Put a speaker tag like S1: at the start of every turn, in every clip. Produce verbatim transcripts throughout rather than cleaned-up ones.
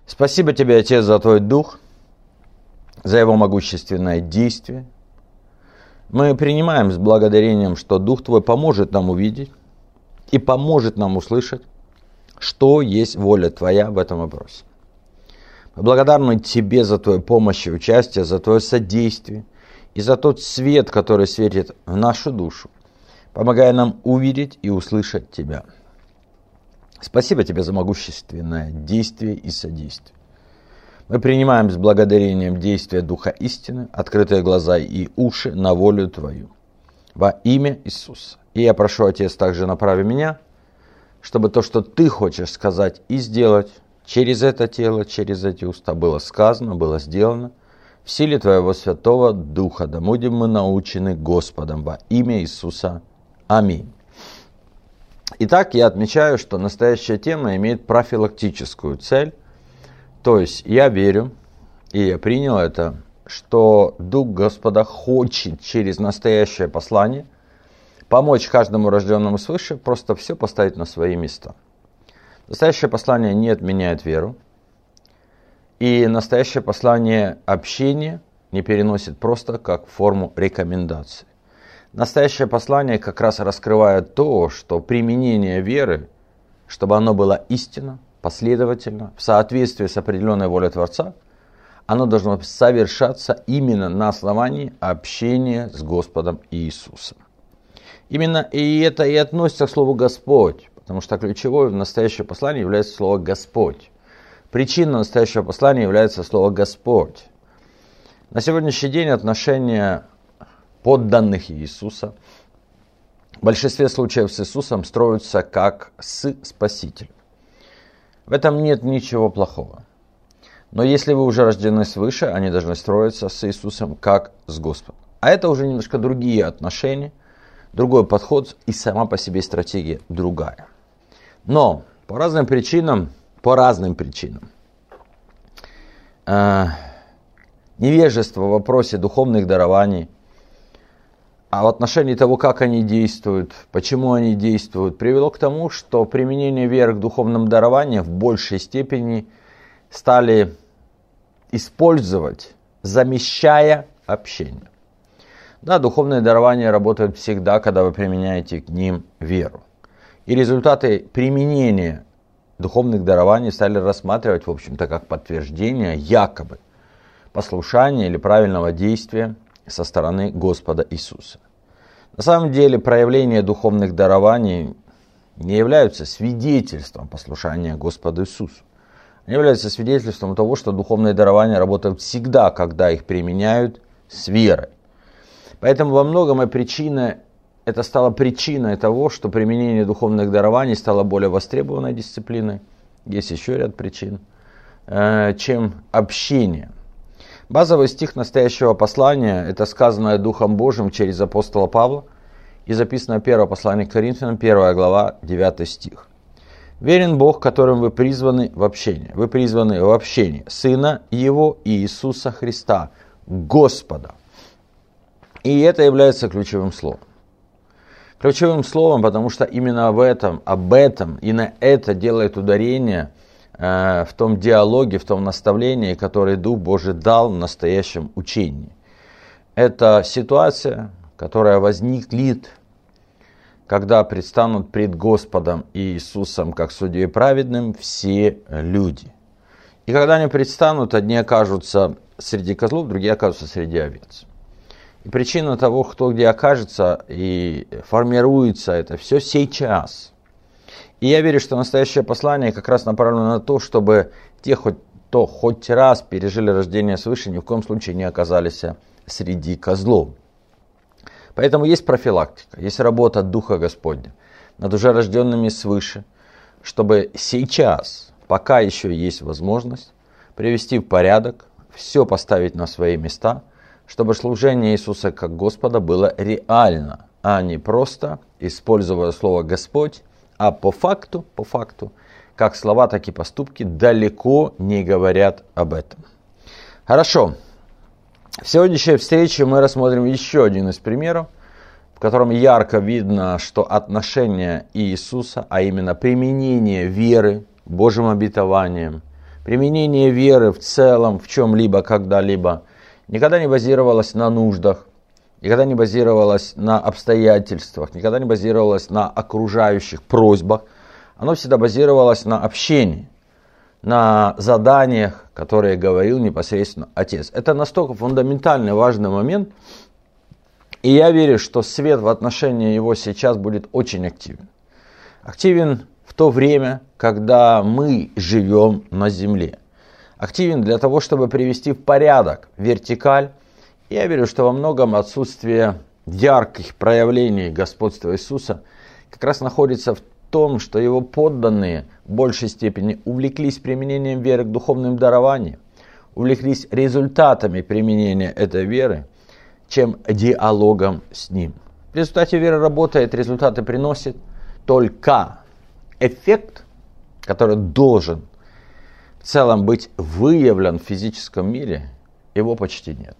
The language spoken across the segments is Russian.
S1: Спасибо тебе, Отец, за Твой Дух, за Его могущественное действие. Мы принимаем с благодарением, что Дух Твой поможет нам увидеть и поможет нам услышать, что есть воля Твоя в этом вопросе. Мы благодарны Тебе за Твою помощь и участие, за Твое содействие и за тот свет, который светит в нашу душу, помогая нам увидеть и услышать Тебя. Спасибо Тебе за могущественное действие и содействие. Мы принимаем с благодарением действия Духа истины, открытые глаза и уши на волю Твою. Во имя Иисуса. И я прошу, Отец, также направи меня, чтобы то, что Ты хочешь сказать и сделать, через это тело, через эти уста было сказано, было сделано. В силе Твоего Святого Духа, да будем мы научены Господом во имя Иисуса. Аминь. Итак, я отмечаю, что настоящая тема имеет профилактическую цель. То есть я верю, и я принял это, что Дух Господа хочет через настоящее послание помочь каждому рожденному свыше просто все поставить на свои места. Настоящее послание не отменяет веру, и настоящее послание общения не переносит просто как форму рекомендации. Настоящее послание как раз раскрывает то, что применение веры, чтобы оно было истинно, последовательно, в соответствии с определенной волей Творца, оно должно совершаться именно на основании общения с Господом Иисусом. Именно и это и относится к слову «Господь», потому что ключевое в настоящее послание является слово «Господь». Причина настоящего послания является слово «Господь». На сегодняшний день отношения подданных Иисуса в большинстве случаев с Иисусом строятся как с Спасителем. В этом нет ничего плохого. Но если вы уже рождены свыше, они должны строиться с Иисусом как с Господом. А это уже немножко другие отношения, другой подход и сама по себе стратегия другая. Но по разным причинам, по разным причинам, э, невежество в вопросе духовных дарований, а в отношении того, как они действуют, почему они действуют, привело к тому, что применение веры к духовным дарованиям в большей степени стали использовать, замещая общение. Да, духовные дарования работают всегда, когда вы применяете к ним веру. И результаты применения духовных дарований стали рассматривать, в общем-то, как подтверждение якобы послушания или правильного действия со стороны Господа Иисуса. На самом деле проявления духовных дарований не являются свидетельством послушания Господу Иисусу. Они являются свидетельством того, что духовные дарования работают всегда, когда их применяют с верой. Поэтому во многом и причина, это стало причиной того, что применение духовных дарований стало более востребованной дисциплиной. Есть еще ряд причин, чем общение. Базовый стих настоящего послания – это сказанное Духом Божьим через апостола Павла и записано первое послание к Коринфянам, первая глава, девятый стих. «Верен Бог, которым вы призваны в общение». Вы призваны в общение Сына Его Иисуса Христа, Господа. И это является ключевым словом. Ключевым словом, потому что именно об этом, об этом и на это делает ударение в том диалоге, в том наставлении, которое Дух Божий дал в настоящем учении. Это ситуация, которая возникнет, когда предстанут пред Господом Иисусом как судьей праведным все люди. И когда они предстанут, одни окажутся среди козлов, другие окажутся среди овец. И причина того, кто где окажется, и формируется это все сейчас. И я верю, что настоящее послание как раз направлено на то, чтобы те, кто хоть раз пережили рождение свыше, ни в коем случае не оказались среди козлов. Поэтому есть профилактика, есть работа Духа Господня над уже рожденными свыше, чтобы сейчас, пока еще есть возможность, привести в порядок, все поставить на свои места, чтобы служение Иисуса как Господа было реально, а не просто, используя слово «Господь», а по факту, по факту, как слова, так и поступки далеко не говорят об этом. Хорошо. В сегодняшней встрече мы рассмотрим еще один из примеров, в котором ярко видно, что отношение Иисуса, а именно применение веры Божьим обетованием, применение веры в целом, в чем-либо, когда-либо, никогда не базировалось на нуждах, никогда не базировалось на обстоятельствах, никогда не базировалось на окружающих просьбах. Оно всегда базировалось на общении, на заданиях, которые говорил непосредственно Отец. Это настолько фундаментальный, важный момент. И я верю, что свет в отношении его сейчас будет очень активен. Активен в то время, когда мы живем на земле. Активен для того, чтобы привести в порядок вертикаль. И я верю, что во многом отсутствие ярких проявлений господства Иисуса как раз находится в том, что его подданные в большей степени увлеклись применением веры к духовным дарованиям, увлеклись результатами применения этой веры, чем диалогом с ним. В результате вера работает, результаты приносит, только эффект, который должен в целом быть выявлен в физическом мире, его почти нет.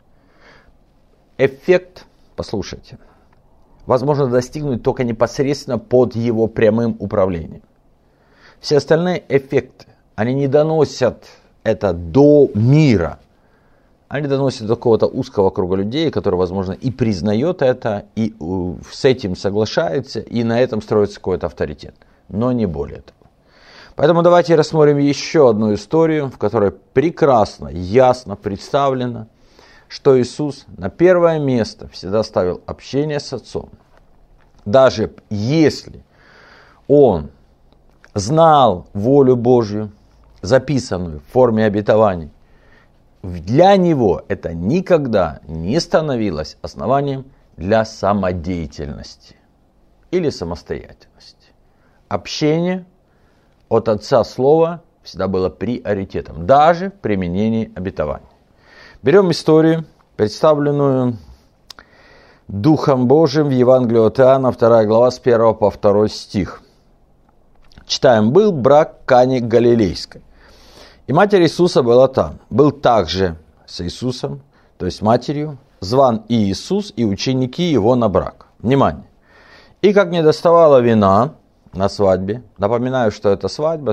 S1: Эффект, послушайте, возможно достигнуть только непосредственно под его прямым управлением. Все остальные эффекты, они не доносят это до мира. Они доносят до какого-то узкого круга людей, который, возможно, и признает это, и с этим соглашается, и на этом строится какой-то авторитет. Но не более того. Поэтому давайте рассмотрим еще одну историю, в которой прекрасно, ясно представлено, что Иисус на первое место всегда ставил общение с Отцом. Даже если Он знал волю Божью, записанную в форме обетований, для Него это никогда не становилось основанием для самодеятельности или самостоятельности. Общение от Отца Слова всегда было приоритетом, даже в применении обетований. Берем историю, представленную Духом Божиим в Евангелии от Иоанна, вторая глава, с первого по второй стих. Читаем. «Был брак Кани Галилейской, и матерь Иисуса была там. Был также с Иисусом, то есть матерью, зван и Иисус, и ученики его на брак». Внимание! «И как не доставало вина на свадьбе», напоминаю, что это свадьба,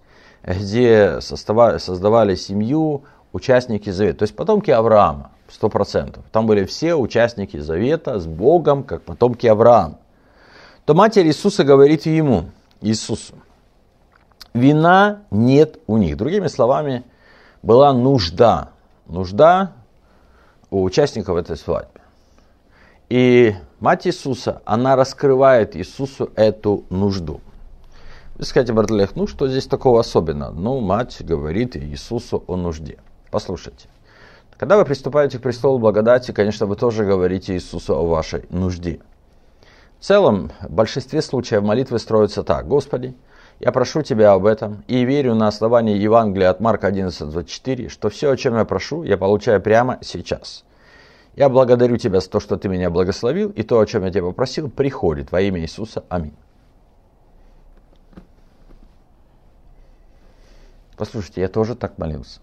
S1: где создавали семью участники завета, то есть потомки Авраама, сто процентов. Там были все участники завета с Богом, как потомки Авраама. То матерь Иисуса говорит ему, Иисусу, вина нет у них. Другими словами, была нужда. Нужда у участников этой свадьбы. И мать Иисуса, она раскрывает Иисусу эту нужду. Вы скажете, брат Олег, ну что здесь такого особенного? Ну, мать говорит Иисусу о нужде. Послушайте. Когда вы приступаете к престолу благодати, конечно, вы тоже говорите Иисусу о вашей нужде. В целом, в большинстве случаев молитвы строятся так. Господи, я прошу Тебя об этом и верю на основании Евангелия от Марка одиннадцать двадцать четыре, что все, о чем я прошу, я получаю прямо сейчас. Я благодарю Тебя за то, что Ты меня благословил, и то, о чем я Тебя попросил, приходит во имя Иисуса. Аминь. Послушайте, я тоже так молился.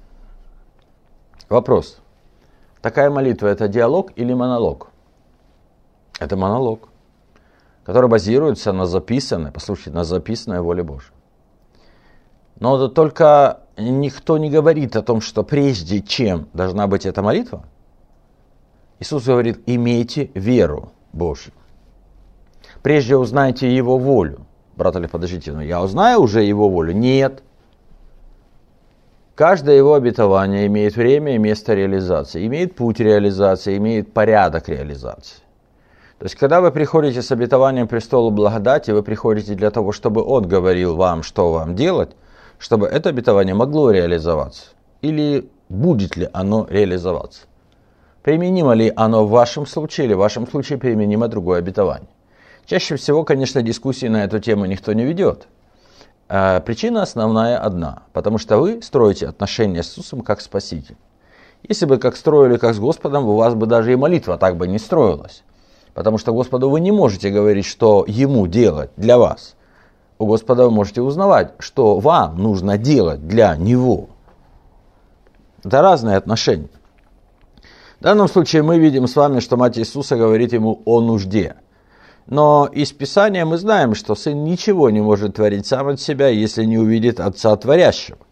S1: Вопрос. Такая молитва – это диалог или монолог? Это монолог, который базируется на записанной, послушайте, на записанной воле Божьей. Но только никто не говорит о том, что прежде чем должна быть эта молитва, Иисус говорит, имейте веру Божью. Прежде узнайте Его волю. Брат Олег, подождите, но я узнаю уже Его волю? Нет. Каждое Его обетование имеет время и место реализации, имеет путь реализации, имеет порядок реализации. То есть, когда вы приходите с обетованием престолу благодати, вы приходите для того, чтобы Он говорил вам, что вам делать, чтобы это обетование могло реализоваться. Или будет ли оно реализоваться. Применимо ли оно в вашем случае, или в вашем случае применимо другое обетование. Чаще всего, конечно, дискуссии на эту тему никто не ведет. А причина основная одна, потому что вы строите отношения с Иисусом как Спаситель. Если бы как строили как с Господом, у вас бы даже и молитва так бы не строилась. Потому что Господу вы не можете говорить, что Ему делать для вас. У Господа вы можете узнавать, что вам нужно делать для Него. Это разные отношения. В данном случае мы видим с вами, что мать Иисуса говорит Ему о нужде. Но из Писания мы знаем, что Сын ничего не может творить сам от себя, если не увидит Отца Творящего.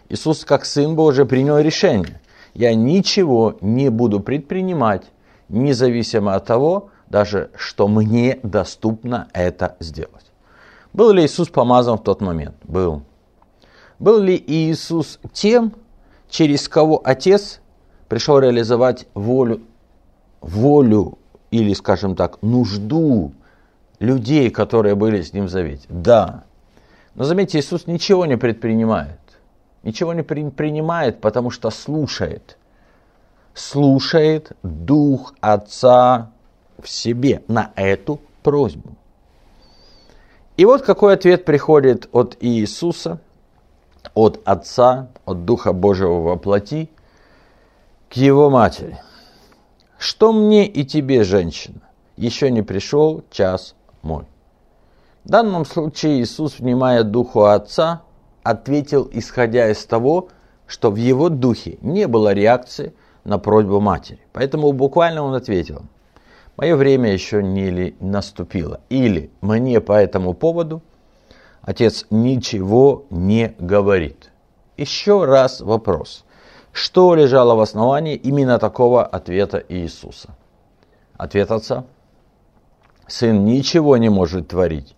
S1: Иисус, как Сын Божий, принял решение. Я ничего не буду предпринимать, независимо от того, даже что мне доступно это сделать. Был ли Иисус помазан в тот момент? Был. Был ли Иисус тем, через кого Отец пришел реализовать волю, волю или, скажем так, нужду людей, которые были с Ним в завете? Да. Но заметьте, Иисус ничего не предпринимает. Ничего не предпринимает, потому что слушает. Слушает Дух Отца в себе на эту просьбу. И вот какой ответ приходит от Иисуса, от Отца, от Духа Божьего во плоти к Его матери. Что мне и тебе, женщина, еще не пришел час мой. В данном случае Иисус, внимая Духу Отца, ответил, исходя из того, что в Его Духе не было реакции на просьбу матери. Поэтому буквально Он ответил: мое время еще не наступило. Или мне по этому поводу Отец ничего не говорит. Еще раз вопрос. Что лежало в основании именно такого ответа Иисуса? Ответ Отца. Сын ничего не может творить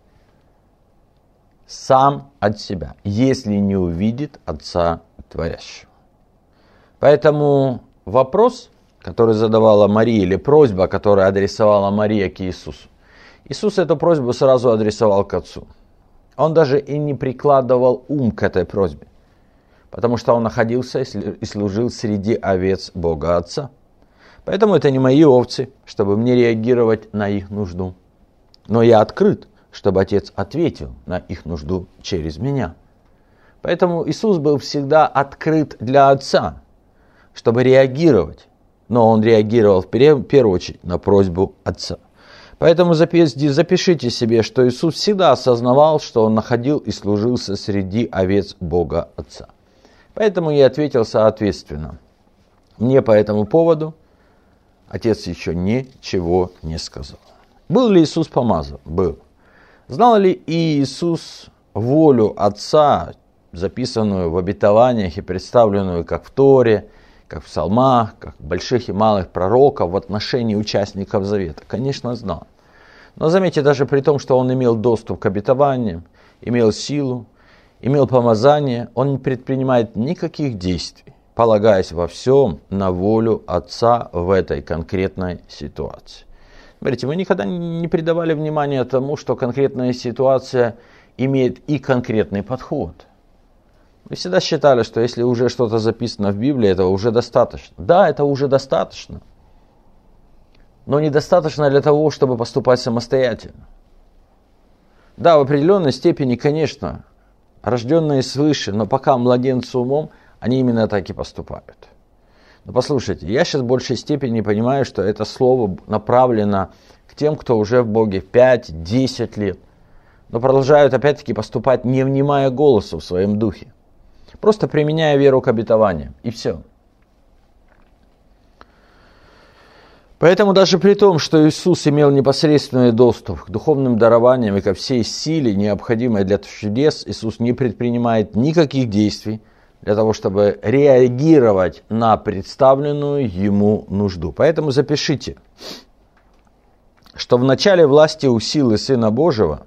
S1: сам от себя, если не увидит Отца Творящего. Поэтому вопрос, который задавала Мария, или просьба, которую адресовала Мария к Иисусу, Иисус эту просьбу сразу адресовал к Отцу. Он даже и не прикладывал ум к этой просьбе, потому что он находился и служил среди овец Бога Отца. Поэтому это не мои овцы, чтобы мне реагировать на их нужду. Но я открыт, чтобы Отец ответил на их нужду через меня. Поэтому Иисус был всегда открыт для Отца, чтобы реагировать. Но Он реагировал в первую очередь на просьбу Отца. Поэтому запишите себе, что Иисус всегда осознавал, что Он находил и служился среди овец Бога Отца. Поэтому я ответил соответственно. Мне по этому поводу Отец еще ничего не сказал. Был ли Иисус помазан? Был. Знал ли Иисус волю Отца, записанную в обетованиях и представленную как в Торе, как в псалмах, как в больших и малых пророков в отношении участников завета? Конечно, знал. Но заметьте, даже при том, что он имел доступ к обетованиям, имел силу, имел помазание, он не предпринимает никаких действий, полагаясь во всем на волю Отца в этой конкретной ситуации. Смотрите, мы никогда не придавали внимания тому, что конкретная ситуация имеет и конкретный подход. Мы всегда считали, что если уже что-то записано в Библии, этого уже достаточно. Да, это уже достаточно. Но недостаточно для того, чтобы поступать самостоятельно. Да, в определенной степени, конечно, рожденные свыше, но пока младенцы умом, они именно так и поступают. Но послушайте, я сейчас в большей степени понимаю, что это слово направлено к тем, кто уже в Боге пять-десять лет, но продолжают опять-таки поступать, не внимая голосу в своем духе, просто применяя веру к обетованиям, и все. Поэтому даже при том, что Иисус имел непосредственный доступ к духовным дарованиям и ко всей силе, необходимой для чудес, Иисус не предпринимает никаких действий для того, чтобы реагировать на представленную Ему нужду. Поэтому запишите, что в начале власти у силы Сына Божьего,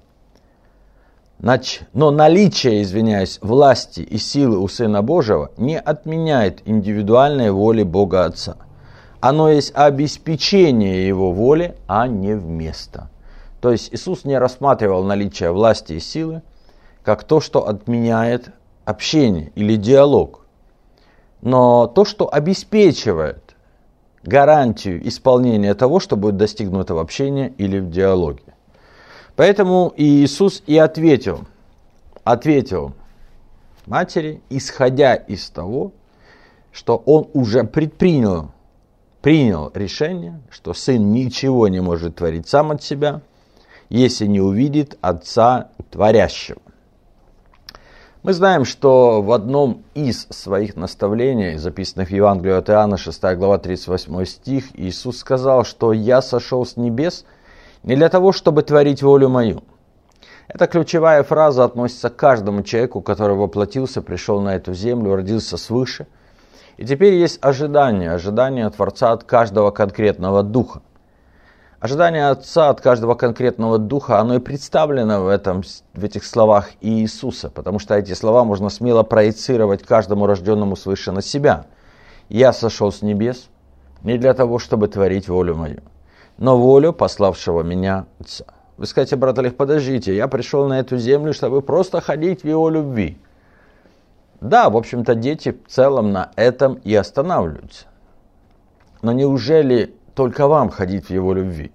S1: но наличие, извиняюсь, власти и силы у Сына Божьего не отменяет индивидуальной воли Бога Отца. Оно есть обеспечение Его воли, а не вместо. То есть Иисус не рассматривал наличие власти и силы как то, что отменяет общение или диалог, но то, что обеспечивает гарантию исполнения того, что будет достигнуто в общении или в диалоге. Поэтому Иисус и ответил, ответил матери, исходя из того, что Он уже предпринял, принял решение, что сын ничего не может творить сам от себя, если не увидит Отца Творящего. Мы знаем, что в одном из своих наставлений, записанных в Евангелии от Иоанна, шестая глава, тридцать восьмой стих, Иисус сказал, что «Я сошел с небес не для того, чтобы творить волю мою. Эта ключевая фраза относится к каждому человеку, который воплотился, пришел на эту землю, родился свыше. И теперь есть ожидание, ожидание Творца от каждого конкретного духа. Ожидание Отца от каждого конкретного духа, оно и представлено в, этом, в этих словах Иисуса, потому что эти слова можно смело проецировать каждому рожденному свыше на себя. «Я сошел с небес не для того, чтобы творить волю мою, но волю пославшего меня Отца». Вы скажете, брат Олег, подождите, я пришел на эту землю, чтобы просто ходить в его любви. Да, в общем-то, дети в целом на этом и останавливаются. Но неужели только вам ходить в его любви?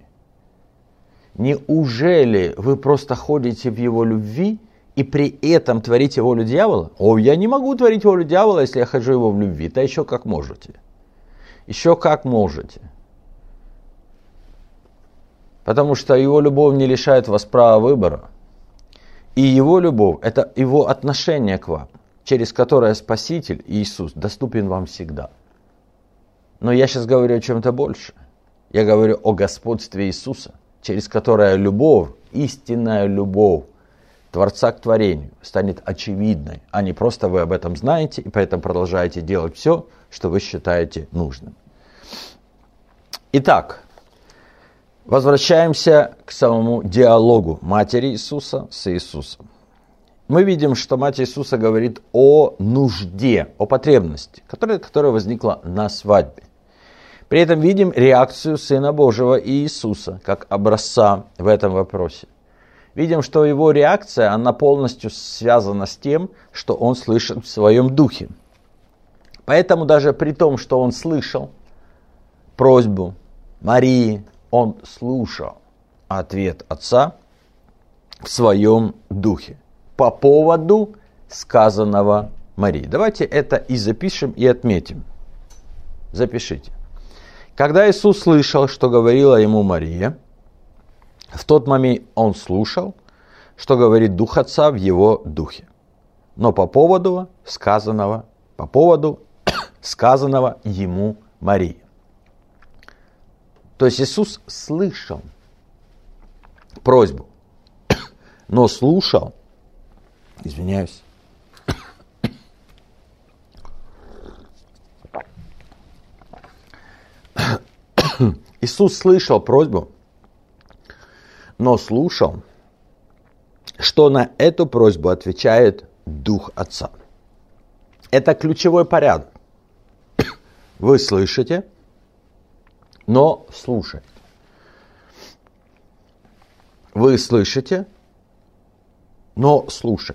S1: Неужели вы просто ходите в его любви и при этом творите волю дьявола? О, я не могу творить волю дьявола, если я хожу его в любви. Да еще как можете. Еще как можете. Потому что его любовь не лишает вас права выбора. И его любовь – это его отношение к вам, через которое Спаситель Иисус доступен вам всегда. Но я сейчас говорю о чем-то больше. Я говорю о господстве Иисуса, через которое любовь, истинная любовь Творца к творению станет очевидной, а не просто вы об этом знаете и поэтому продолжаете делать все, что вы считаете нужным. Итак, возвращаемся к самому диалогу матери Иисуса с Иисусом. Мы видим, что мать Иисуса говорит о нужде, о потребности, которая, которая возникла на свадьбе. При этом видим реакцию Сына Божьего Иисуса, как образца в этом вопросе. Видим, что его реакция, она полностью связана с тем, что он слышит в своем духе. Поэтому даже при том, что он слышал просьбу Марии, он слушал ответ Отца в своем духе по поводу сказанного Марии. Давайте это и запишем, и отметим. Запишите. Когда Иисус слышал, что говорила ему Мария, в тот момент он слушал, что говорит Дух Отца в его духе. Но по поводу сказанного, по поводу сказанного ему Марии. То есть Иисус слышал просьбу, но слушал, извиняюсь, Иисус слышал просьбу, но слушал, что на эту просьбу отвечает Дух Отца. Это ключевой порядок. Вы слышите, но слушайте. Вы слышите, но слушайте.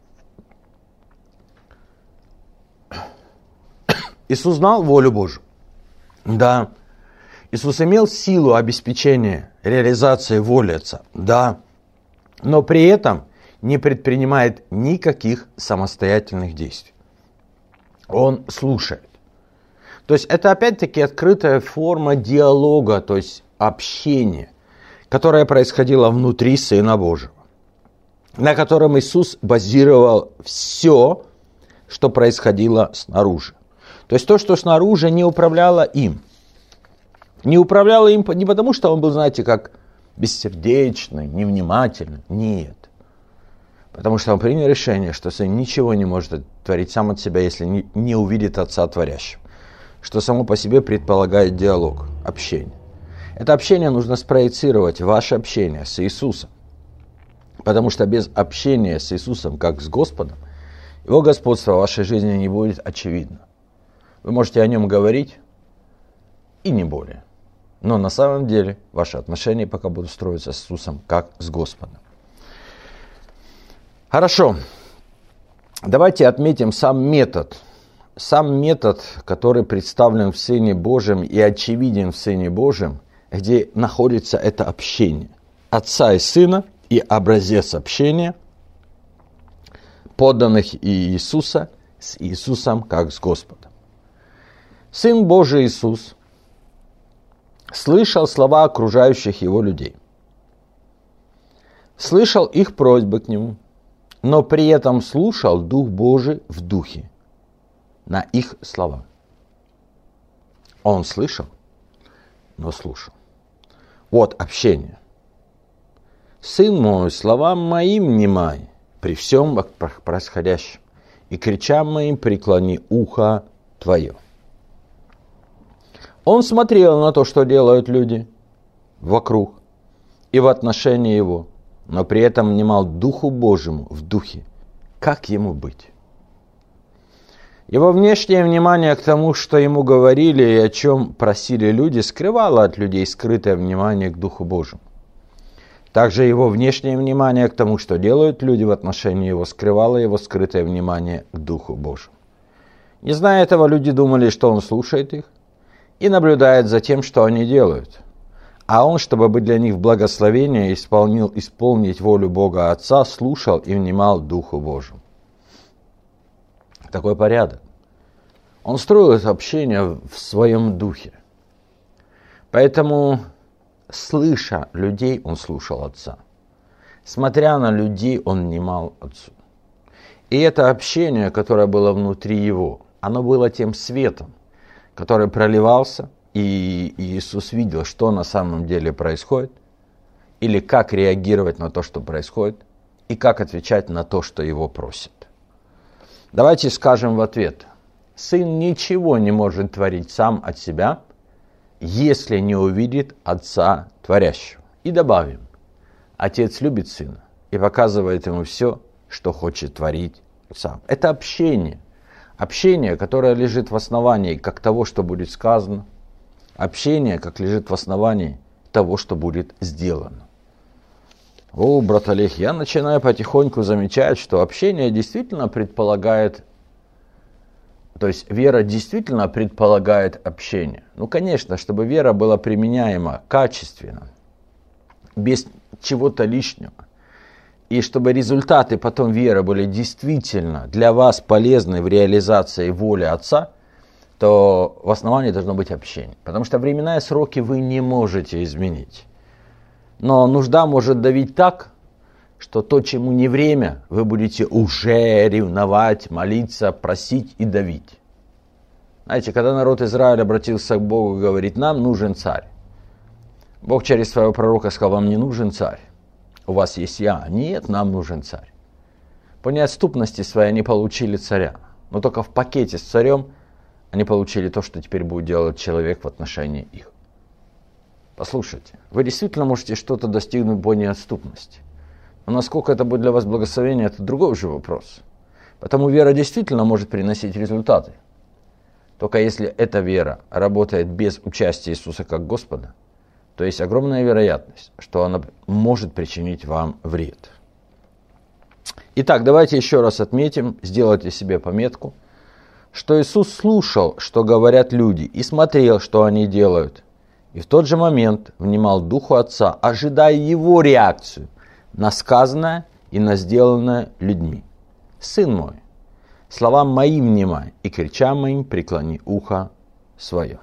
S1: Иисус знал волю Божию. Да. Иисус имел силу обеспечения, реализации воли Отца. Да. Но при этом не предпринимает никаких самостоятельных действий. Он слушает. То есть это опять-таки открытая форма диалога, то есть общения, которое происходило внутри Сына Божьего, на котором Иисус базировал все, что происходило снаружи. То есть то, что снаружи, не управляло им. Не управляло им не потому, что он был, знаете, как бессердечный, невнимательный. Нет. Потому что он принял решение, что сын ничего не может творить сам от себя, если не, не увидит Отца творящего. Что само по себе предполагает диалог, общение. Это общение нужно спроецировать в ваше общение с Иисусом. Потому что без общения с Иисусом, как с Господом, Его господство в вашей жизни не будет очевидно. Вы можете о Нем говорить и не более. Но на самом деле ваши отношения пока будут строиться с Иисусом, как с Господом. Хорошо. Давайте отметим сам метод. Сам метод, который представлен в Сыне Божьем и очевиден в Сыне Божьем, где находится это общение Отца и Сына и образец общения подданных Иисуса с Иисусом как с Господом. Сын Божий Иисус слышал слова окружающих его людей, слышал их просьбы к нему, но при этом слушал Дух Божий в духе на их слова. Он слышал, но слушал. Вот общение. Сын мой, словам моим внимай при всем происходящем, и кричам моим преклони ухо твое. Он смотрел на то, что делают люди вокруг и в отношении его, но при этом внимал Духу Божьему в духе. Как ему быть? Его внешнее внимание к тому, что ему говорили и о чем просили люди, скрывало от людей скрытое внимание к Духу Божьему. Также его внешнее внимание к тому, что делают люди в отношении его, скрывало его скрытое внимание к Духу Божьему. Не зная этого, люди думали, что он слушает их и наблюдает за тем, что они делают. А он, чтобы быть для них в благословение, исполнил, исполнить волю Бога Отца, слушал и внимал Духу Божьему. Такой порядок. Он строил это общение в своем духе. Поэтому, слыша людей, он слушал Отца. Смотря на людей, он внимал Отцу. И это общение, которое было внутри его, оно было тем светом, который проливался, и Иисус видел, что на самом деле происходит, или как реагировать на то, что происходит, и как отвечать на то, что его просят. Давайте скажем в ответ: сын ничего не может творить сам от себя, если не увидит Отца Творящего. И добавим: Отец любит Сына и показывает ему все, что хочет творить сам. Это общение. Общение, которое лежит в основании как того, что будет сказано. Общение, как лежит в основании того, что будет сделано. О, брат Олег, я начинаю потихоньку замечать, что общение действительно предполагает, то есть вера действительно предполагает общение. Ну, конечно, чтобы вера была применяема качественно, без чего-то лишнего, и чтобы результаты потом веры были действительно для вас полезны в реализации воли Отца, то в основании должно быть общение. Потому что времена и сроки вы не можете изменить. Но нужда может давить так, что то, чему не время, вы будете уже ревновать, молиться, просить и давить. Знаете, когда народ Израиля обратился к Богу и говорит: нам нужен царь. Бог через своего пророка сказал: вам не нужен царь. У вас есть я. Нет, нам нужен царь. По неотступности своей они получили царя. Но только в пакете с царем они получили то, что теперь будет делать человек в отношении их. Послушайте, вы действительно можете что-то достигнуть по неотступности. Но насколько это будет для вас благословение, это другой уже вопрос. Потому вера действительно может приносить результаты. Только если эта вера работает без участия Иисуса как Господа, то есть огромная вероятность, что она может причинить вам вред. Итак, давайте еще раз отметим, сделайте себе пометку, что Иисус слушал, что говорят люди, и смотрел, что они делают. И в тот же момент внимал Духу Отца, ожидая его реакцию на сказанное и на сделанное людьми. Сын мой, словам моим внимай, и кричам моим преклони ухо свое.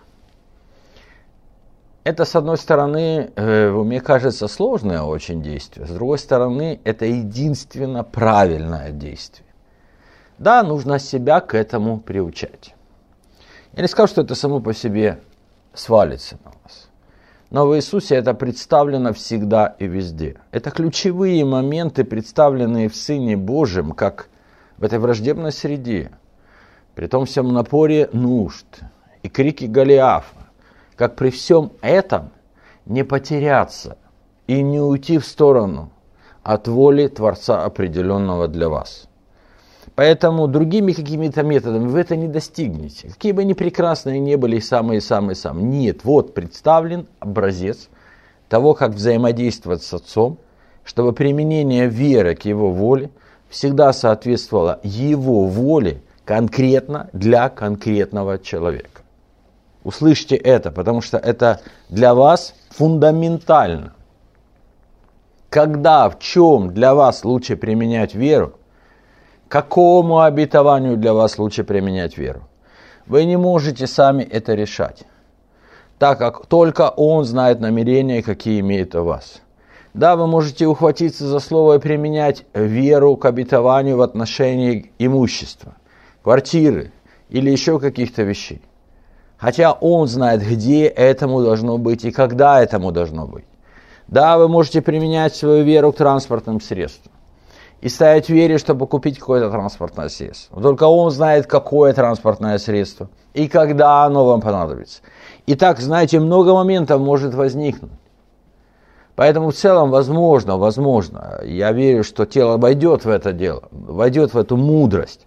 S1: Это, с одной стороны, мне кажется, сложное очень действие. С другой стороны, это единственно правильное действие. Да, нужно себя к этому приучать. Я не скажу, что это само по себе свалится на вас. Но в Иисусе это представлено всегда и везде. Это ключевые моменты, представленные в Сыне Божьем, как в этой враждебной среде, при том всем напоре нужд и крики Голиафа, как при всем этом не потеряться и не уйти в сторону от воли Творца, определенного для вас. Поэтому другими какими-то методами вы это не достигнете. Какие бы они прекрасные ни были, самые-самые-самые. Нет, вот представлен образец того, как взаимодействовать с Отцом, чтобы применение веры к Его воле всегда соответствовало Его воле конкретно для конкретного человека. Услышьте это, потому что это для вас фундаментально. Когда, в чем для вас лучше применять веру, какому обетованию для вас лучше применять веру? Вы не можете сами это решать, так как только Он знает намерения, какие имеет у вас. Да, вы можете ухватиться за слово и применять веру к обетованию в отношении имущества, квартиры или еще каких-то вещей. Хотя Он знает, где этому должно быть и когда этому должно быть. Да, вы можете применять свою веру к транспортным средствам и ставить в вере, чтобы купить какое-то транспортное средство. Только он знает, какое транспортное средство и когда оно вам понадобится. И так, знаете, много моментов может возникнуть. Поэтому в целом, возможно, возможно, я верю, что тело войдет в это дело, войдет в эту мудрость.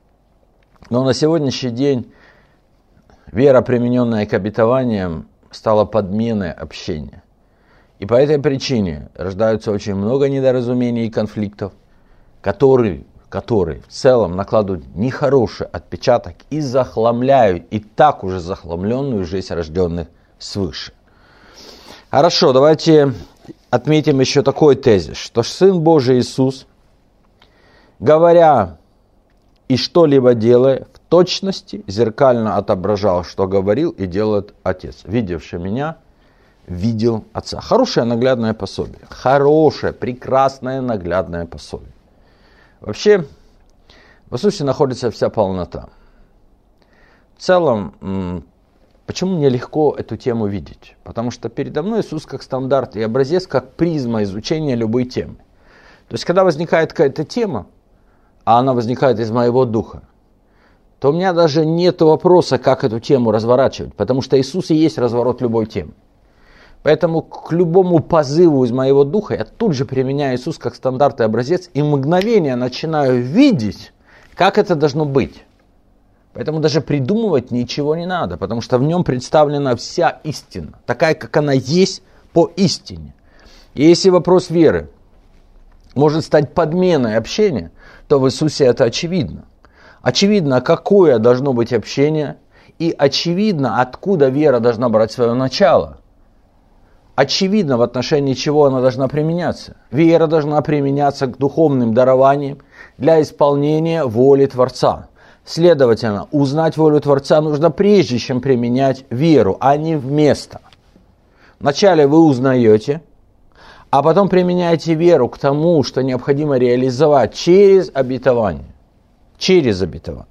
S1: Но на сегодняшний день вера, примененная к обетованиям, стала подменой общения. И по этой причине рождаются очень много недоразумений и конфликтов, которые, которые в целом накладывают нехороший отпечаток и захламляют и так уже захламленную жизнь рожденных свыше. Хорошо, давайте отметим еще такой тезис, что Сын Божий Иисус, говоря и что-либо делая, в точности зеркально отображал, что говорил и делает Отец. Видевший меня, видел Отца. Хорошее наглядное пособие. Хорошее, прекрасное наглядное пособие. Вообще, в Иисусе находится вся полнота. В целом, почему мне легко эту тему видеть? Потому что передо мной Иисус как стандарт и образец, как призма изучения любой темы. То есть, когда возникает какая-то тема, а она возникает из моего духа, то у меня даже нет вопроса, как эту тему разворачивать, потому что Иисус и есть разворот любой темы. Поэтому к любому позыву из моего духа я тут же применяю Иисус как стандарт и образец, и мгновение начинаю видеть, как это должно быть. Поэтому даже придумывать ничего не надо, потому что в нем представлена вся истина, такая, как она есть по истине. И если вопрос веры может стать подменой общения, то в Иисусе это очевидно. Очевидно, какое должно быть общение, и очевидно, откуда вера должна брать свое начало. Очевидно, в отношении чего она должна применяться. Вера должна применяться к духовным дарованиям для исполнения воли Творца. Следовательно, узнать волю Творца нужно прежде, чем применять веру, а не вместо. Вначале вы узнаете, а потом применяете веру к тому, что необходимо реализовать через обетование. Через обетование.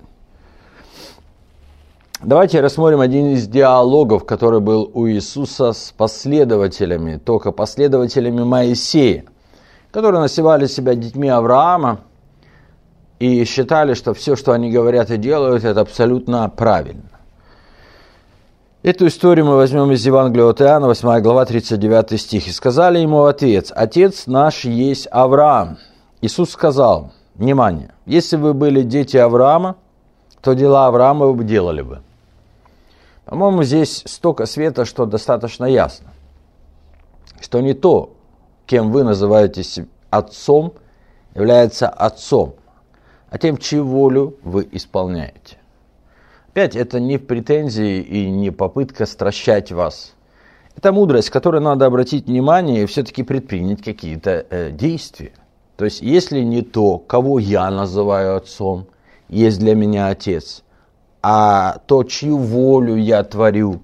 S1: Давайте рассмотрим один из диалогов, который был у Иисуса с последователями, только последователями Моисея, которые называли себя детьми Авраама и считали, что все, что они говорят и делают, это абсолютно правильно. Эту историю мы возьмем из Евангелия от Иоанна, восьмая глава, тридцать девятый стих. «И сказали ему отец: Отец наш есть Авраам». Иисус сказал, внимание, если бы были дети Авраама, то дела Авраама вы бы делали бы. По-моему, здесь столько света, что достаточно ясно, что не то, кем вы называетесь отцом, является отцом, а тем, чью волю вы исполняете. Опять, это не претензии и не попытка стращать вас. Это мудрость, которой надо обратить внимание и все-таки предпринять какие-то э, действия. То есть, если не то, кого я называю отцом, есть для меня отец, а то, чью волю я творю,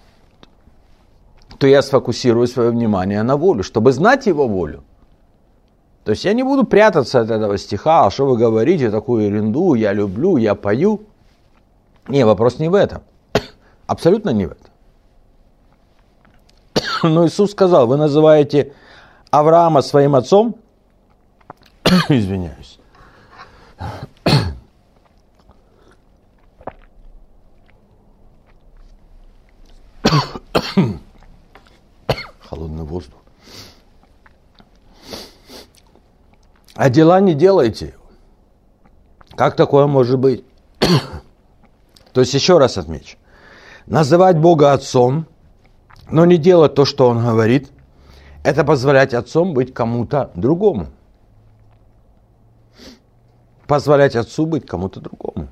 S1: то я сфокусирую свое внимание на волю, чтобы знать его волю. То есть я не буду прятаться от этого стиха, а что вы говорите, такую ерунду, я люблю, я пою. Не, вопрос не в этом. Абсолютно не в этом. Но Иисус сказал, вы называете Авраама своим отцом? Извиняюсь. Холодный воздух. А дела не делайте. Как такое может быть? То есть еще раз отмечу. Называть Бога отцом, но не делать то, что Он говорит, это позволять отцом быть кому-то другому. Позволять отцу быть кому-то другому.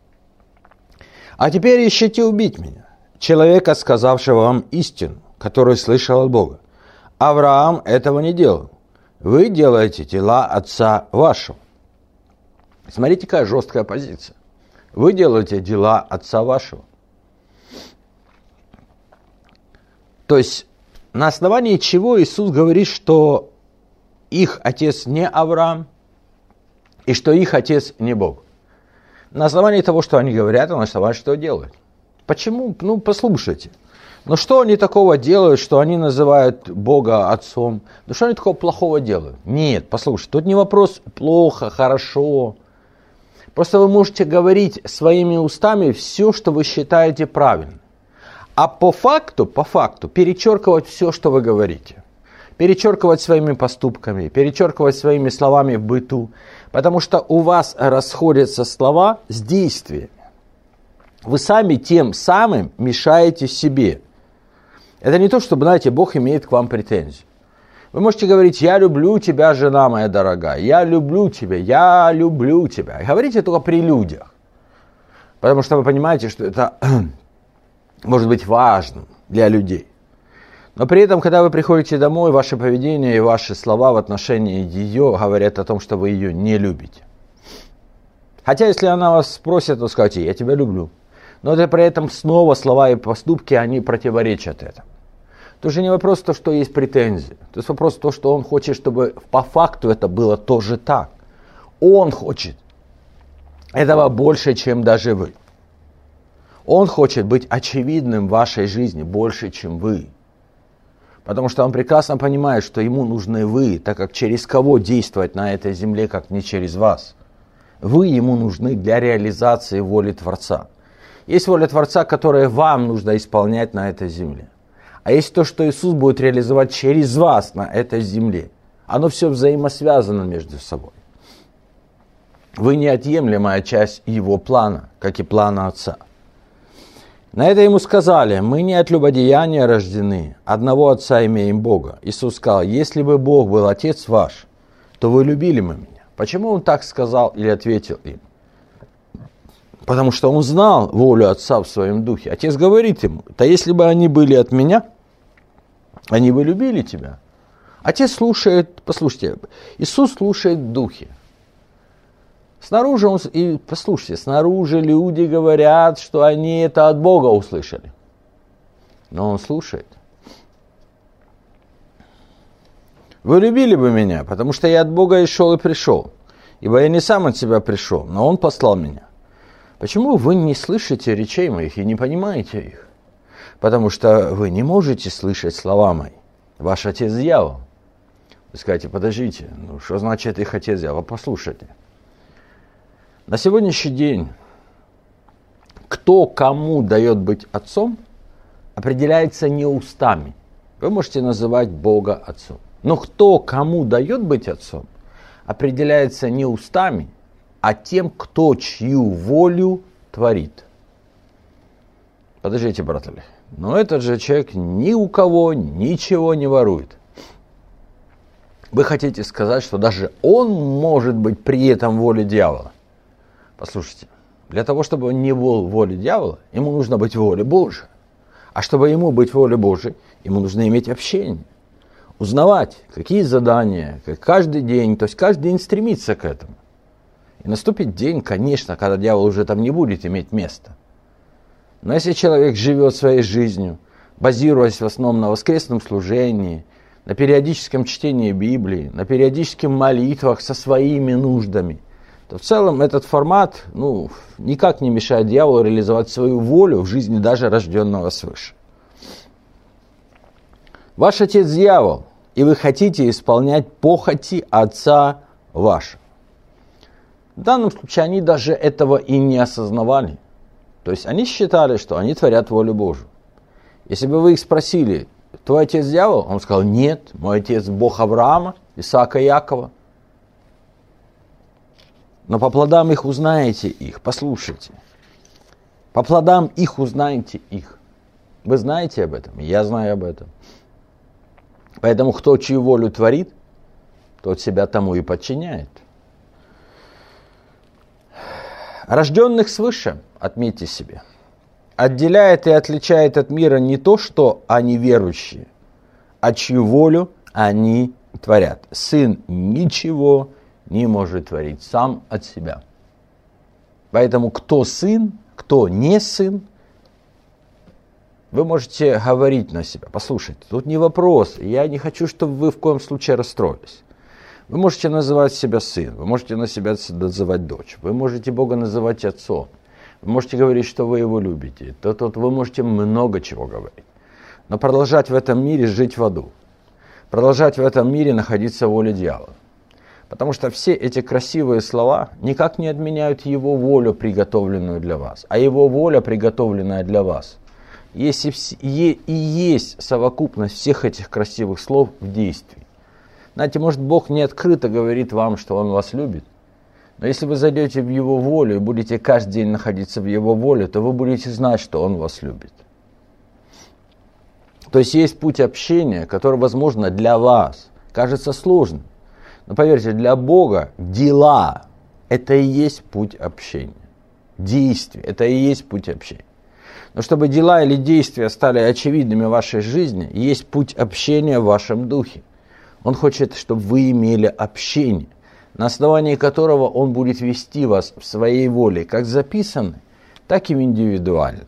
S1: А теперь ищите убить меня, человека, сказавшего вам истину, который слышал от Бога. Авраам этого не делал. Вы делаете дела отца вашего. Смотрите, какая жесткая позиция. Вы делаете дела отца вашего. То есть, на основании чего Иисус говорит, что их отец не Авраам, и что их отец не Бог. На основании того, что они говорят, а на основании, что делают. Почему? Ну, послушайте. Но что они такого делают, что они называют Бога Отцом? Ну что они такого плохого делают? Нет, послушай, тут не вопрос плохо, хорошо. Просто вы можете говорить своими устами все, что вы считаете правильным. А по факту, по факту, перечеркивать все, что вы говорите. Перечеркивать своими поступками, перечеркивать своими словами в быту. Потому что у вас расходятся слова с действиями. Вы сами тем самым мешаете себе. Это не то, что, знаете, Бог имеет к вам претензии. Вы можете говорить: я люблю тебя, жена моя дорогая, я люблю тебя, я люблю тебя. И говорите только при людях. Потому что вы понимаете, что это может быть важным для людей. Но при этом, когда вы приходите домой, ваше поведение и ваши слова в отношении ее говорят о том, что вы ее не любите. Хотя, если она вас спросит, то скажите: я тебя люблю. Но это при этом снова слова и поступки, они противоречат этому. Тут же не вопрос то, что есть претензии. То есть вопрос то, что он хочет, чтобы по факту это было тоже так. Он хочет этого больше, чем даже вы. Он хочет быть очевидным в вашей жизни больше, чем вы. Потому что он прекрасно понимает, что ему нужны вы, так как через кого действовать на этой земле, как не через вас. Вы ему нужны для реализации воли Творца. Есть воля Творца, которую вам нужно исполнять на этой земле. А есть то, что Иисус будет реализовать через вас на этой земле. Оно все взаимосвязано между собой. Вы неотъемлемая часть его плана, как и плана Отца. На это ему сказали: мы не от любодеяния рождены, одного Отца имеем Бога. Иисус сказал: если бы Бог был Отец ваш, то вы любили бы меня. Почему он так сказал или ответил им? Потому что он знал волю Отца в своем духе. Отец говорит ему: да если бы они были от меня, они бы любили тебя. Отец слушает, послушайте, Иисус слушает в духе. Снаружи, он, и послушайте, снаружи люди говорят, что они это от Бога услышали. Но он слушает. Вы любили бы меня, потому что я от Бога и шел и пришел. Ибо я не сам от себя пришел, но он послал меня. Почему вы не слышите речей моих и не понимаете их? Потому что вы не можете слышать слова мои. Ваш отец дьявол. Вы скажете: подождите, ну что значит их отец дьявол? Послушайте. На сегодняшний день, кто кому дает быть отцом, определяется не устами. Вы можете называть Бога отцом. Но кто кому дает быть отцом, определяется не устами, а тем, кто чью волю творит. Подождите, братья, но этот же человек ни у кого ничего не ворует. Вы хотите сказать, что даже он может быть при этом воле дьявола? Послушайте, для того, чтобы он не был в воле дьявола, ему нужно быть в воле Божией. А чтобы ему быть в воле Божией, ему нужно иметь общение. Узнавать, какие задания, как каждый день, то есть каждый день стремиться к этому. И наступит день, конечно, когда дьявол уже там не будет иметь места. Но если человек живет своей жизнью, базируясь в основном на воскресном служении, на периодическом чтении Библии, на периодических молитвах со своими нуждами, то в целом этот формат ну, никак не мешает дьяволу реализовать свою волю в жизни даже рожденного свыше. Ваш отец дьявол, и вы хотите исполнять похоти отца вашего. В данном случае они даже этого и не осознавали. То есть они считали, что они творят волю Божию. Если бы вы их спросили: твой отец дьявол? Он сказал: нет, мой отец Бог Авраама, Исаака и Якова. Но по плодам их узнаете их, послушайте. По плодам их узнаете их. Вы знаете об этом, я знаю об этом. Поэтому кто чью волю творит, тот себя тому и подчиняет. Рожденных свыше, отметьте себе, отделяет и отличает от мира не то, что они верующие, а чью волю они творят. Сын ничего не может творить сам от себя. Поэтому кто сын, кто не сын, вы можете говорить на себя. Послушайте, тут не вопрос. Я не хочу, чтобы вы в коем случае расстроились. Вы можете называть себя сын, вы можете на себя называть дочь, вы можете Бога называть отцом, вы можете говорить, что вы его любите. То, то, вы можете много чего говорить. но продолжать в этом мире жить в аду. Продолжать в этом мире находиться в воле дьявола. Потому что все эти красивые слова никак не отменяют его волю, приготовленную для вас. А его воля, приготовленная для вас, если и есть совокупность всех этих красивых слов в действии. Знаете, может, Бог не открыто говорит вам, что Он вас любит, но если вы зайдете в Его волю и будете каждый день находиться в Его воле, то вы будете знать, что Он вас любит. То есть есть путь общения, который, возможно, для вас кажется сложным. Но поверьте, для Бога дела – это и есть путь общения. Действие – это и есть путь общения. Но чтобы дела или действия стали очевидными в вашей жизни, есть путь общения в вашем духе. Он хочет, чтобы вы имели общение, на основании которого Он будет вести вас в своей воле, как записанной, так и индивидуально.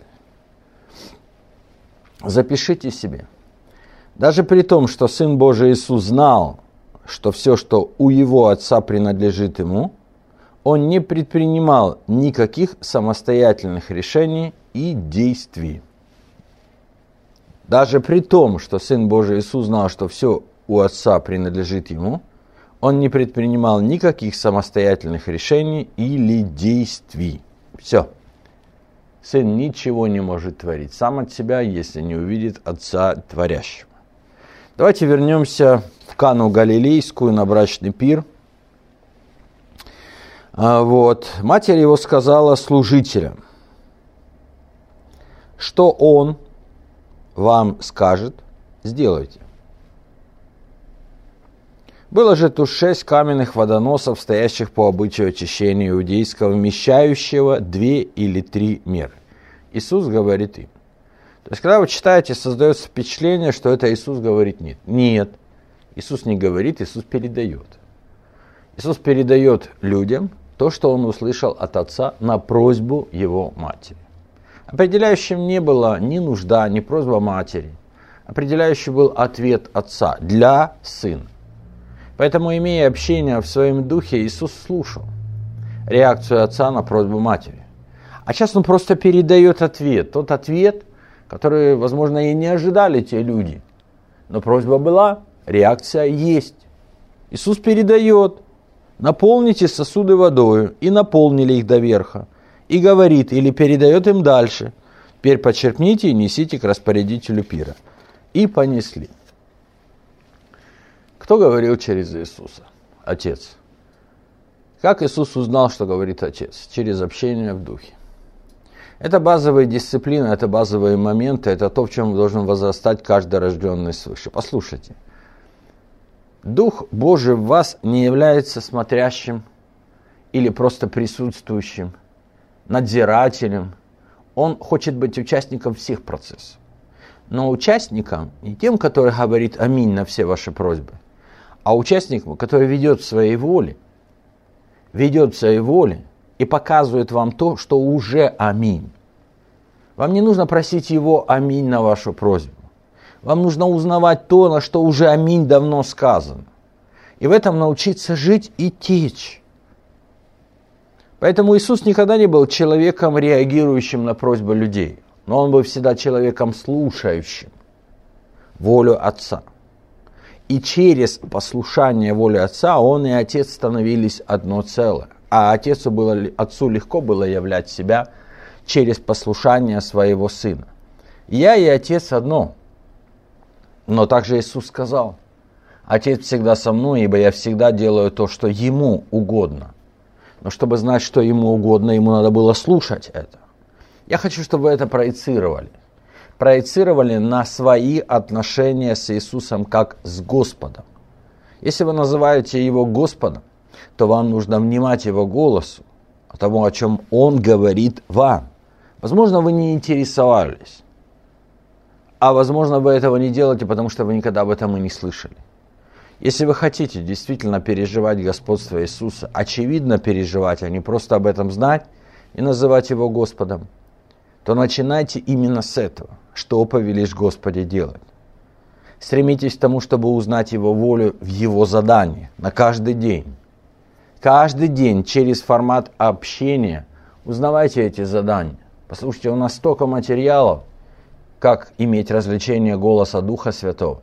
S1: Запишите себе. Даже при том, что Сын Божий Иисус знал, что все, что у Его Отца принадлежит Ему, Он не предпринимал никаких самостоятельных решений и действий. Даже при том, что Сын Божий Иисус знал, что все у Отца принадлежит Ему, Он не предпринимал никаких самостоятельных решений или действий. Все. Сын ничего не может творить сам от себя, если не увидит Отца Творящего. Давайте вернемся в Кану Галилейскую на брачный пир. Вот. Матерь его сказала служителям, что он вам скажет, сделайте. Было же тут шесть каменных водоносов, стоящих по обычаю очищения иудейского, вмещающего две или три меры. Иисус говорит им. То есть, когда вы читаете, создается впечатление, что это Иисус говорит нет. Нет. Иисус не говорит, Иисус передает. Иисус передает людям то, что Он услышал от Отца на просьбу Его матери. Определяющим не была ни нужда, ни просьба матери. Определяющий был ответ Отца для Сына. Поэтому, имея общение в своем духе, Иисус слушал реакцию Отца на просьбу матери. А сейчас Он просто передает ответ. Тот ответ, который, возможно, и не ожидали те люди. Но просьба была, реакция есть. Иисус передает: наполните сосуды водою, и наполнили их до верха. И говорит, или передает им дальше: теперь почерпните и несите к распорядителю пира. И понесли. Кто говорил через Иисуса? Отец. Как Иисус узнал, что говорит Отец? Через общение в духе. Это базовые дисциплины, это базовые моменты, это то, в чем должен возрастать каждый рожденный свыше. Послушайте. Дух Божий в вас не является смотрящим или просто присутствующим, надзирателем. Он хочет быть участником всех процессов. Но участником не тем, который говорит аминь на все ваши просьбы, а участником, который ведет в своей воле, ведет в своей воле и показывает вам то, что уже аминь. Вам не нужно просить Его аминь на вашу просьбу. Вам нужно узнавать то, на что уже аминь давно сказано. И в этом научиться жить и течь. Поэтому Иисус никогда не был человеком, реагирующим на просьбы людей. Но Он был всегда человеком, слушающим волю Отца. И через послушание воли Отца Он и Отец становились одно целое. А Отцу, было, Отцу легко было являть себя через послушание Своего Сына. Я и Отец одно. Но также Иисус сказал: Отец всегда со мной, ибо я всегда делаю то, что Ему угодно. Но чтобы знать, что Ему угодно, Ему надо было слушать это. Я хочу, чтобы вы это проецировали. Проецировали на свои отношения с Иисусом как с Господом. Если вы называете Его Господом, то вам нужно внимать Его голосу, тому, о чем Он говорит вам. Возможно, вы не интересовались. А возможно, вы этого не делаете, потому что вы никогда об этом и не слышали. Если вы хотите действительно переживать господство Иисуса, очевидно переживать, а не просто об этом знать и называть Его Господом, то начинайте именно с этого. Что повелишь Господи делать? Стремитесь к тому, чтобы узнать Его волю в Его задании на каждый день. Каждый день через формат общения узнавайте эти задания. Послушайте, у нас столько материалов, как иметь развлечение голоса Духа Святого.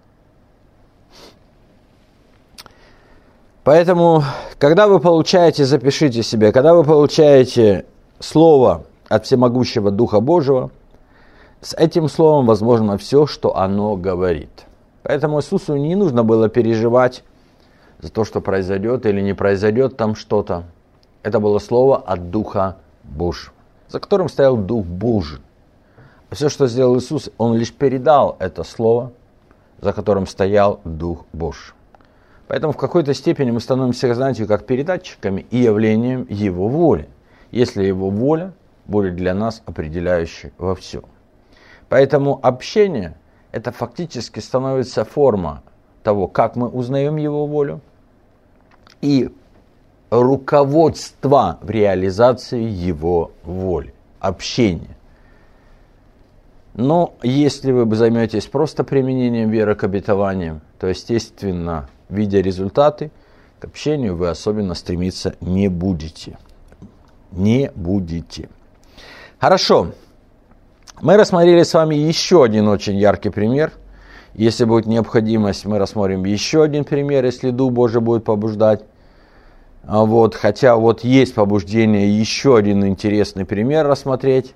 S1: Поэтому, когда вы получаете, запишите себе, когда вы получаете слово от всемогущего Духа Божьего, с этим словом возможно все, что оно говорит. Поэтому Иисусу не нужно было переживать за то, что произойдет или не произойдет там что-то. Это было слово от Духа Божьего, за которым стоял Дух Божий. А все, что сделал Иисус, Он лишь передал это слово, за которым стоял Дух Божий. Поэтому в какой-то степени мы становимся, знаете, как передатчиками и явлением Его воли, если Его воля будет для нас определяющей во всем. Поэтому общение – это фактически становится форма того, как мы узнаем Его волю, и руководство в реализации Его воли, общение. Но если вы займетесь просто применением веры к обетованиям, то, естественно, видя результаты, к общению вы особенно стремиться не будете. Не будете. Хорошо. Мы рассмотрели с вами еще один очень яркий пример. Если будет необходимость, мы рассмотрим еще один пример, если Дух Божий будет побуждать. Вот, хотя вот есть побуждение еще один интересный пример рассмотреть.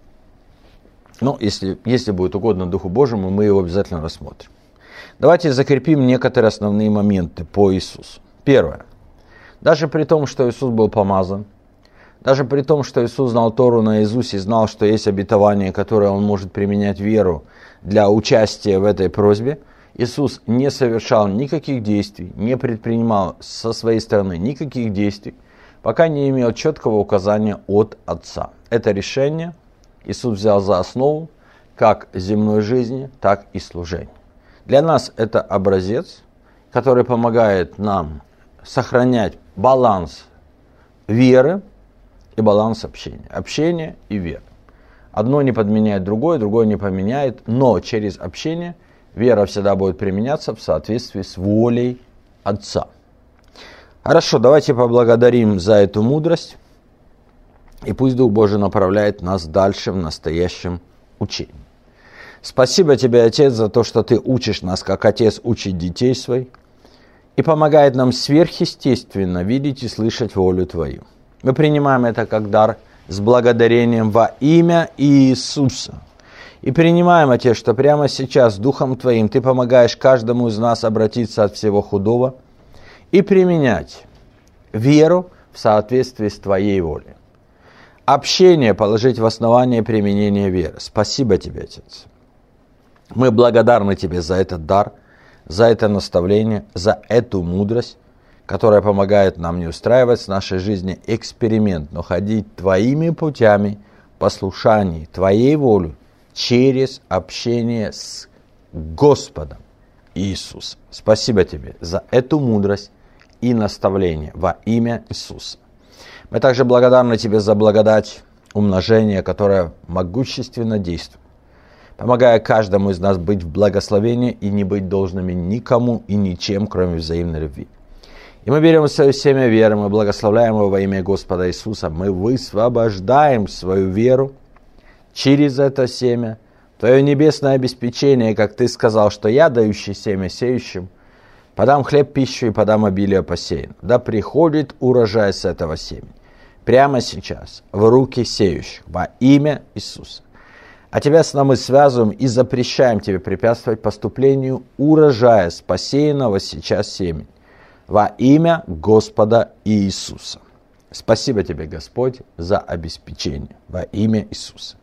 S1: Но если, если будет угодно Духу Божьему, мы его обязательно рассмотрим. Давайте закрепим некоторые основные моменты по Иисусу. Первое. Даже при том, что Иисус был помазан, даже при том, что Иисус знал Тору наизусть и знал, что есть обетование, которое Он может применять веру для участия в этой просьбе, Иисус не совершал никаких действий, не предпринимал со своей стороны никаких действий, пока не имел четкого указания от Отца. Это решение Иисус взял за основу как земной жизни, так и служения. Для нас это образец, который помогает нам сохранять баланс веры и баланс общения. Общение и вера. Одно не подменяет другое, другое не поменяет, но через общение вера всегда будет применяться в соответствии с волей Отца. Хорошо, давайте поблагодарим за эту мудрость, и пусть Дух Божий направляет нас дальше в настоящем учении. Спасибо тебе, Отец, за то, что ты учишь нас, как Отец учит детей своих, и помогает нам сверхъестественно видеть и слышать волю Твою. Мы принимаем это как дар с благодарением во имя Иисуса. И принимаем, Отец, что прямо сейчас Духом Твоим Ты помогаешь каждому из нас обратиться от всего худого и применять веру в соответствии с Твоей волей. Общение положить в основание применения веры. Спасибо тебе, Отец. Мы благодарны Тебе за этот дар, за это наставление, за эту мудрость, которая помогает нам не устраивать в нашей жизни эксперимент, но ходить Твоими путями, послушаний, Твоей воле, через общение с Господом Иисусом. Спасибо Тебе за эту мудрость и наставление во имя Иисуса. Мы также благодарны Тебе за благодать умножения, которая могущественно действует, помогая каждому из нас быть в благословении и не быть должными никому и ничем, кроме взаимной любви. И мы берем свое семя веры, мы благословляем его во имя Господа Иисуса, мы высвобождаем свою веру через это семя, Твое небесное обеспечение, как Ты сказал, что я, дающий семя сеющим, подам хлеб пищу и подам обилие посеян. Да приходит урожай с этого семени прямо сейчас в руки сеющих во имя Иисуса. А Тебя с нами связываем и запрещаем Тебе препятствовать поступлению урожая с посеянного сейчас семени во имя Господа Иисуса. Спасибо Тебе, Господь, за обеспечение во имя Иисуса.